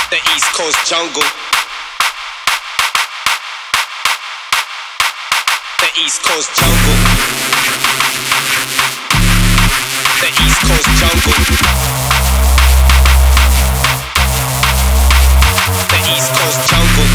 The East Coast jungle. The East Coast jungle. The East Coast jungle. The East Coast jungle.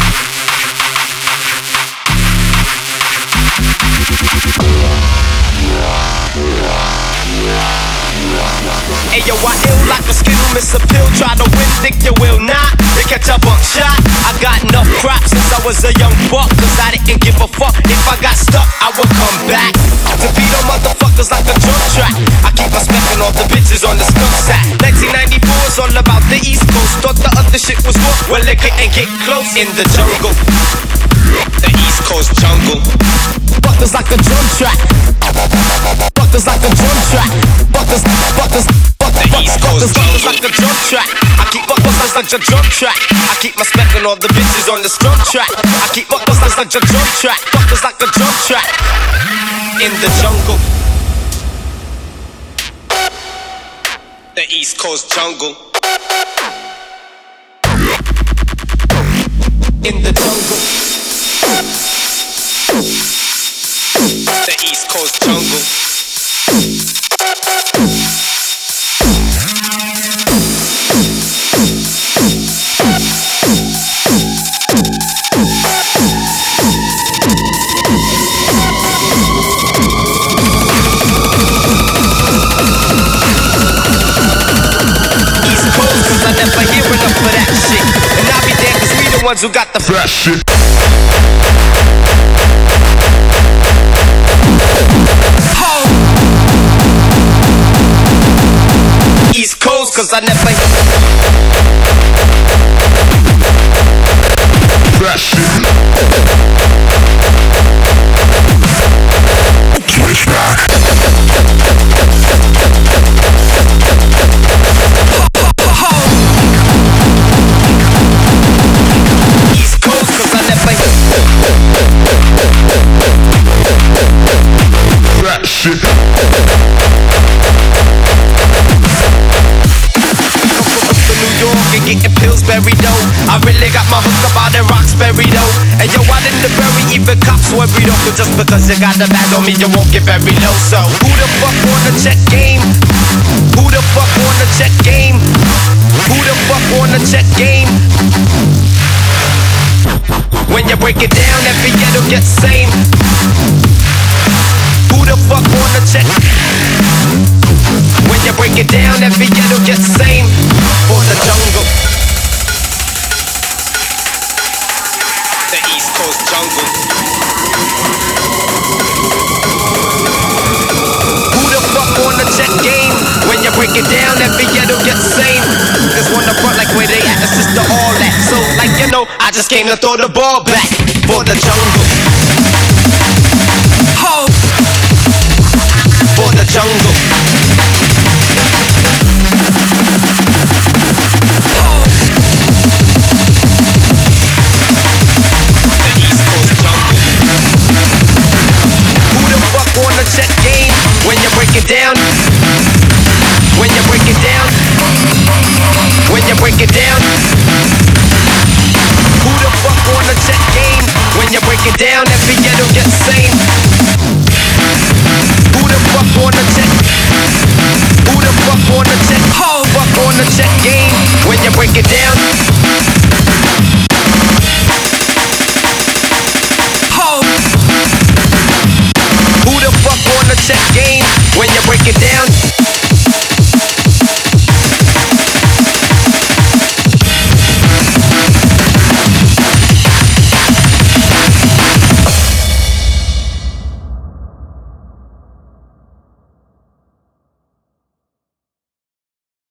Ayo, I ill like a skittle, miss a pill. Try to win, think you will not. They catch a buckshot. I got enough crap since I was a young buck, cause I didn't give a fuck. If I got stuck, I would come back to beat on motherfuckers like a drum track. I keep my specking all the bitches on the skunk sack. 1994 is all about the East Coast. Thought the other shit was war, well it couldn't get close in the jungle. The East Coast jungle. Fuckers like a drum track. Fuckers like a drum track. Fuckers East Coast jungle like a drum track. I keep fuckers like a drum track. I keep my spec on all the bitches on the drum track. I keep fuckers like a drum track. Fuckers like a drum track. In the jungle. The East Coast jungle. In the jungle. The East Coast jungle. Who got the fresh shit. East Coast, cause I never fresh shit. Switch back. Shit. New York and getting Pillsbury though. I really got my hook up out in Roxbury though. And yo, out in the Bury, even cops worry though. Cause just because you got the bag on me, you won't get very low. So who the fuck wanna check game? Who the fuck wanna check game? Who the fuck wanna check game? When you break it down, every ghetto gets same. Who the fuck wanna check? When you break it down, every ghetto gets same. For the jungle. The East Coast jungle. Who the fuck wanna check game? When you break it down, every ghetto gets same. Cause wanna front like where they at, it's just the all that. So like you know, I just came to throw the ball back. For the jungle. Ho! For the jungle. The East Coast jungle. Who the fuck wanna check game? When you break it down,